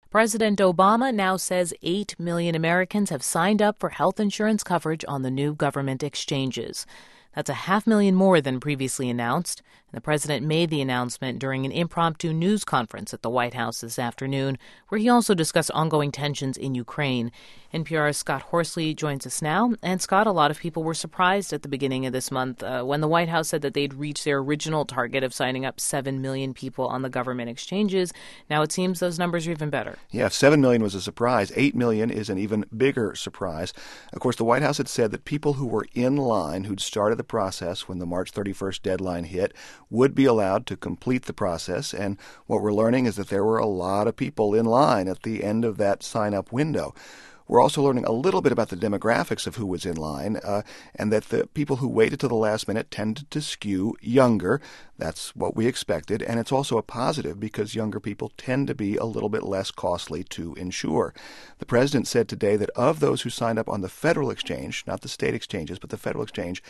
President Obama now says 8 million Americans have signed up for health insurance coverage on the new government exchanges. That's 500,000 more than previously announced. And the president made the announcement during an impromptu news conference at the White House this afternoon, where he also discussed ongoing tensions in Ukraine. NPR's Scott Horsley joins us now. And Scott, a lot of people were surprised at the beginning of this month when the White House said that they'd reached their original target of signing up 7 million people on the government exchanges. Now it seems those numbers are even better. Yeah, if 7 million was a surprise, 8 million is an even bigger surprise. Of course, the White House had said that people who were in line, who'd started the process when the March 31st deadline hit, would be allowed to complete the process. And what we're learning is that there were a lot of people in line at the end of that sign-up window. We're also learning a little bit about the demographics of who was in line, and that the people who waited to the last minute tended to skew younger. That's what we expected, and it's also a positive because younger people tend to be a little bit less costly to insure. The president said today that of those who signed up on the federal exchange, not the state exchanges, but the federal exchange,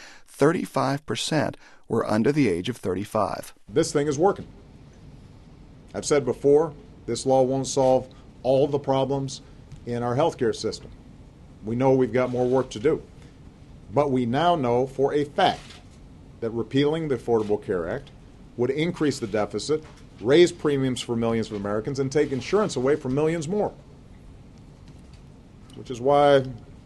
35% were under the age of 35. This thing is working. I've said before, this law won't solve all the problems in our healthcare system. We know we've got more work to do. But we now know for a fact that repealing the Affordable Care Act would increase the deficit, raise premiums for millions of Americans, and take insurance away from millions more. Which is why,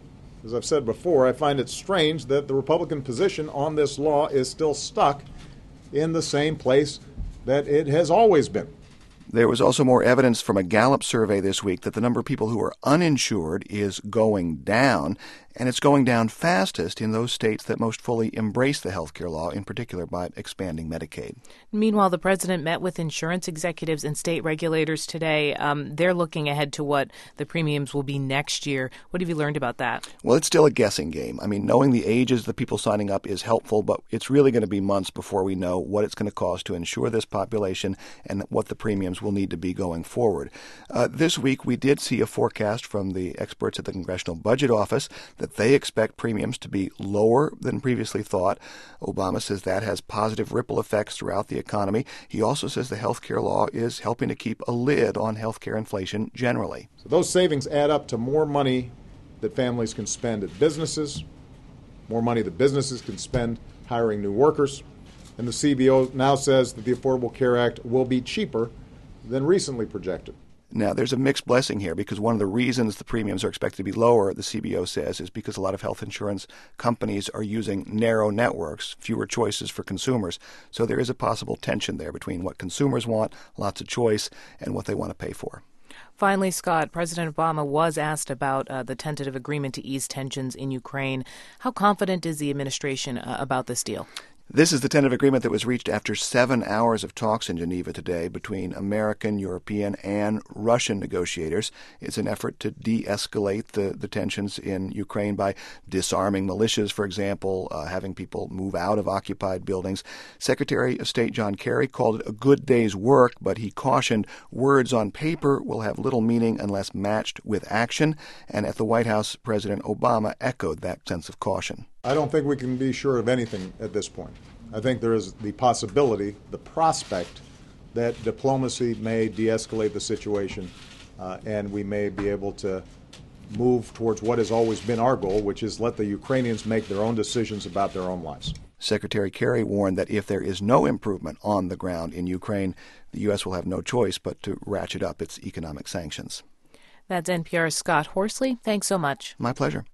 as I've said before, I find it strange that the Republican position on this law is still stuck in the same place that it has always been. There was also more evidence from a Gallup survey this week that the number of people who are uninsured is going down, and it's going down fastest in those states that most fully embrace the health care law, in particular by expanding Medicaid. Meanwhile, the president met with insurance executives and state regulators today. They're looking ahead to what the premiums will be next year. What have you learned about that? Well, it's still a guessing game. I mean, knowing the ages of the people signing up is helpful, but it's really going to be months before we know what it's going to cost to insure this population and what the premiums will need to be going forward. This week, we did see a forecast from the experts at the Congressional Budget Office that they expect premiums to be lower than previously thought. Obama says that has positive ripple effects throughout the economy. He also says the health care law is helping to keep a lid on health care inflation generally. So those savings add up to more money that families can spend at businesses, more money that businesses can spend hiring new workers. And the CBO now says that the Affordable Care Act will be cheaper than recently projected. Now, there's a mixed blessing here because one of the reasons the premiums are expected to be lower, the CBO says, is because a lot of health insurance companies are using narrow networks, fewer choices for consumers. So there is a possible tension there between what consumers want, lots of choice, and what they want to pay for. Finally, Scott, President Obama was asked about the tentative agreement to ease tensions in Ukraine. How confident is the administration about this deal? This is the tentative agreement that was reached after 7 hours of talks in Geneva today between American, European, and Russian negotiators. It's an effort to de-escalate the tensions in Ukraine by disarming militias, for example, having people move out of occupied buildings. Secretary of State John Kerry called it a good day's work, but he cautioned words on paper will have little meaning unless matched with action. And at the White House, President Obama echoed that sense of caution. I don't think we can be sure of anything at this point. I think there is the possibility, the prospect, that diplomacy may de-escalate the situation and we may be able to move towards what has always been our goal, which is let the Ukrainians make their own decisions about their own lives. Secretary Kerry warned that if there is no improvement on the ground in Ukraine, the U.S. will have no choice but to ratchet up its economic sanctions. That's NPR's Scott Horsley. Thanks so much. My pleasure.